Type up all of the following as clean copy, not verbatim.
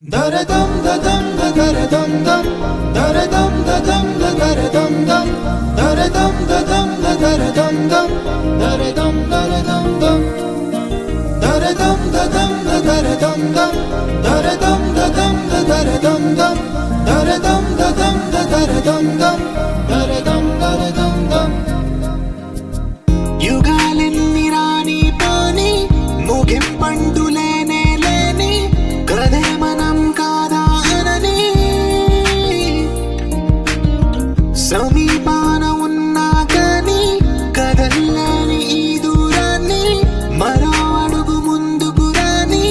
Daradam dadam daradam dam daradam dadam daradam dam daradam dadam daradam dam daradam daradam dam daradam dadam daradam dam daradam dadam daradam dam daradam dadam daradam dam daradam daradam dam युगालెన్ని రాని పాని ముగింపండులేనే లేని కదే మనం కాదా అనని సమీపాన ఉన్నా కానీ కదల్లేని ఈ దూరాన్ని మరో అడుగు ముందుకు రాని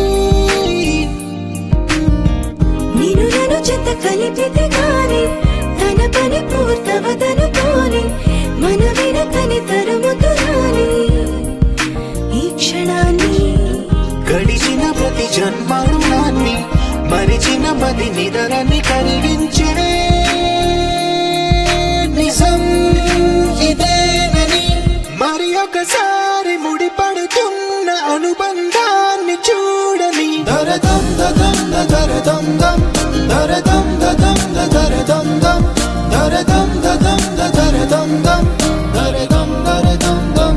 నేను నన్ను చెత్త కలిపితే గాని తన పని పూర్తవదనుకోని మన వెనకని తరుముతురాని ఈ క్షణాన్ని గడిచిన ప్రతి జన్మరుణాన్ని మరిచిన మది నిదరని కలిగించే నిజం ఇదేనని మరి ఒకసారి ముడిపడుతున్న అనుబంధాన్ని చూడని daradam dadam daradam dam daradam dadam daradam dam daradam dadam daradam dam daradam daradam dam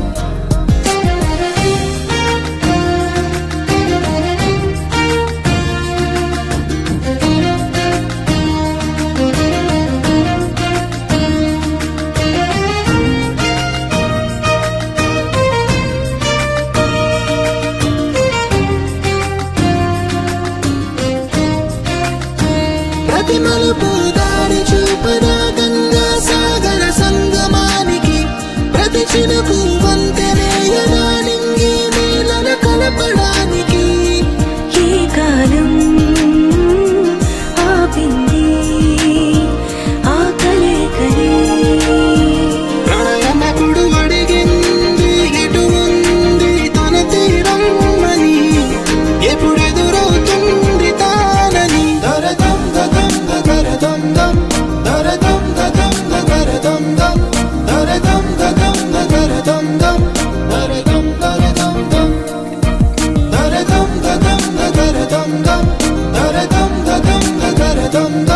ప్రతి మలుపు దారి చూపరా గంగా సాగర సంగమానికి ప్రతి చినుకు వంతెనేయరా నింగి నేలన కలపడానికి ఈ కాలం ఆపింది ఆ కలే ప్రళయమకుడు అడిగింది ఎటు ఉంది తన తీరమ్మని ఎప్పుడెదురవుతుంది తానని daradam dadam daradam dam daradam dadam daradam dam daradam dadam daradam dam daradam daradam dam daradam dadam daradam dam daradam dadam daradam